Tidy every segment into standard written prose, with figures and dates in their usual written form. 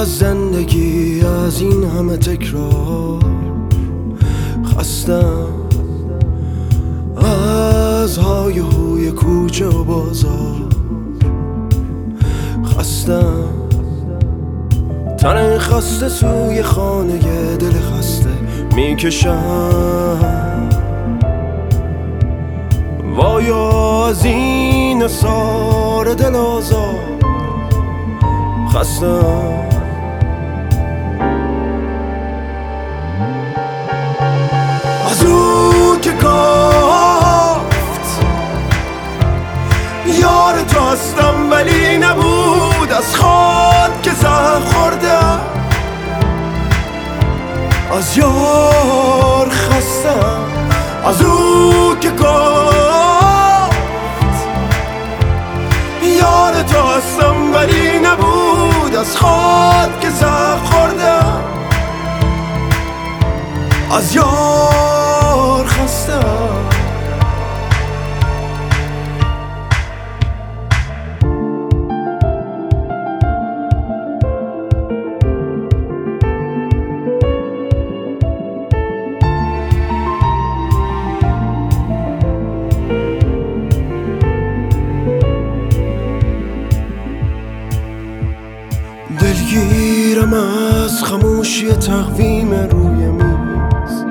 از زندگی، از این همه تکرار خستم، از های هوی کوچه و بازار خستم، تن خسته سوی خانه دل خسته میکشم. وایا از این اثار دل آزار خستم. از او که گفت یار تو هستم ولی نبود، از خاک که زهر خوردم، از یار خستم. از او که گفت یار تو هستم ولی نبود، از خاک که زهر خوردم، از یار خستم. دلگیرم از خاموشی تقویم روی میز،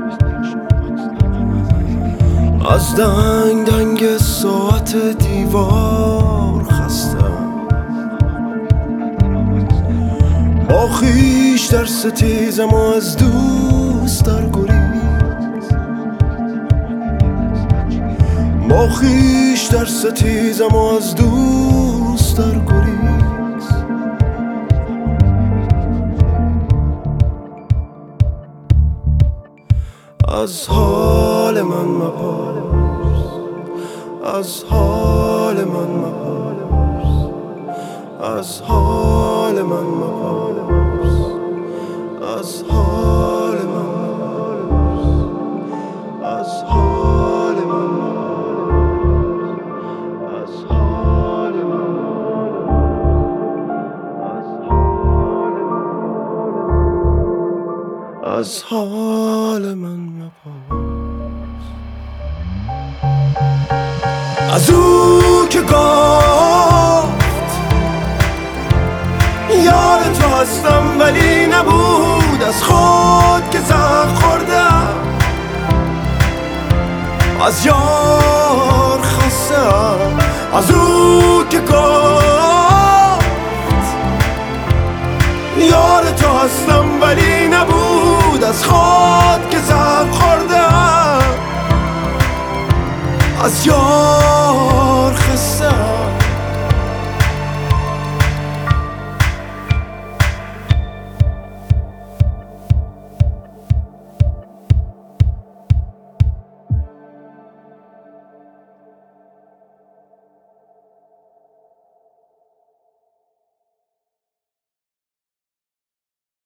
از دنگ دنگ ساعت دیوار خستم، با خویش در ستیزم و از دوست در گریز، با خویش در ستیزم و از دوست در گریز. از حال من مپرس، از حال من مپرس، از حال من مپرس، از حال من مپرس، از حال من مپرس، از حال من مپرس، از حال من مپرس. از او که گفت